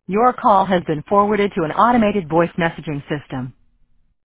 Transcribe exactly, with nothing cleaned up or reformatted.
Your call has been forwarded to an automated voice messaging system.